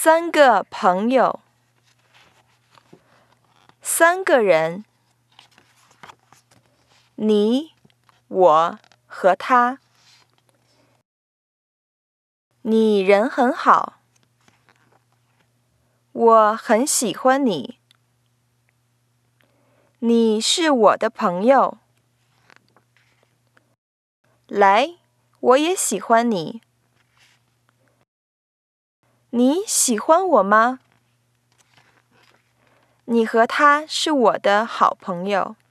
3个朋友，3个人，你、我和他。你人很好，我很喜欢你。你是我的朋友，来，我也喜欢你。你喜欢我吗？你和他是我的好朋友。